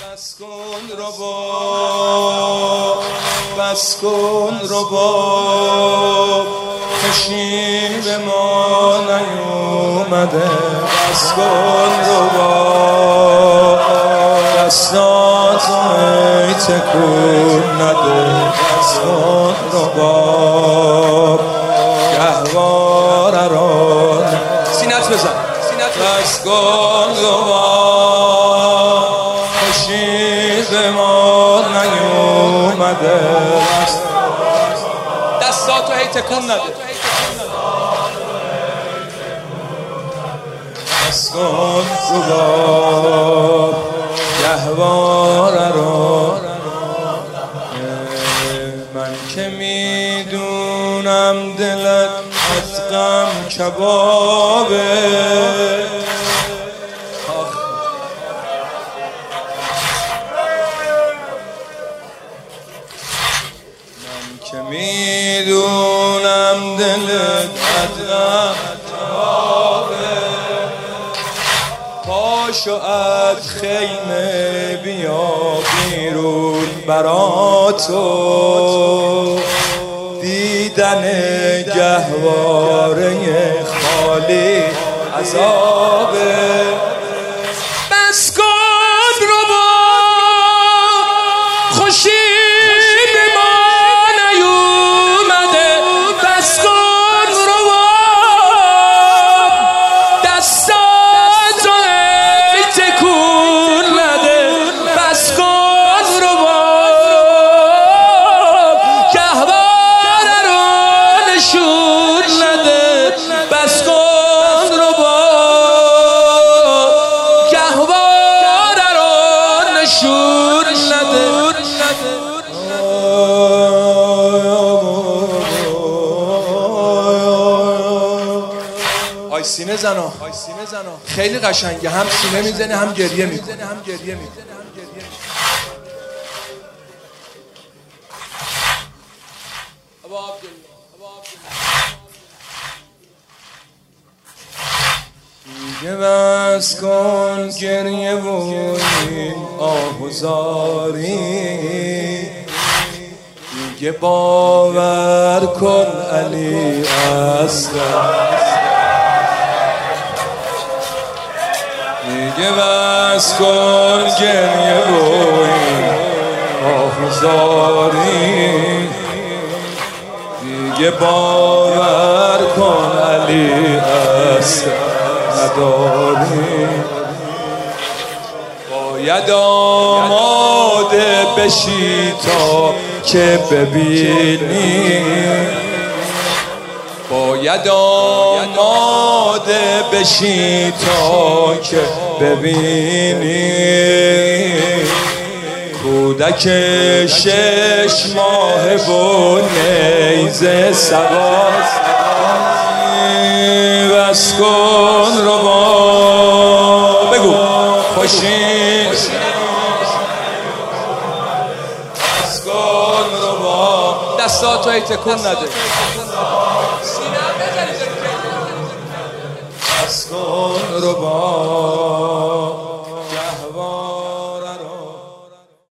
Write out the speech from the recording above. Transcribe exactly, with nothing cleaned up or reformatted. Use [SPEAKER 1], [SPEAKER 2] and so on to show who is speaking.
[SPEAKER 1] بس کن رباب، بس کن رباب، خوشی به ما نیومده. بس کن رباب، دستاتو ای تکون نده. بس کن رباب، گهواره را سینت بزن. بس کن رباب، خوشی به ما نیومده. دستاتو هی تکون نده. بس کن رباب، گهواره را. من که میدونم دلت از غم کبابه، من که میدونم دلت از غم کبابه. پاشو از خیمه بیا بیرون برا تو، دیدن گهواره خالی عذابه. بس کن رباب، خوشی به ما نیومده. بس کن رباب، دستاتو ای تکون نده. بس کن رباب، گهواره رو نشون نده. بس کن رباب، گهواره رو نشون نده. آی سینه زنا، خیلی قشنگه، هم سینه میزنه هم گریه میکنه. دیگه بس کن گریه و این آهوزاری، دیگه باور کن علی اصغر. دیگه بس کن گریه و این آهوزاری، دیگه باور کن علی اصغر نداری. باید آماده بشی تا که ببینی، باید آماده بشی تا که ببینی. کودک شش ماه و نیزه سواست. بس کن رباب، بگو خوشی. بس کن رباب، دستاتو ای تکون نده. بس کن رباب،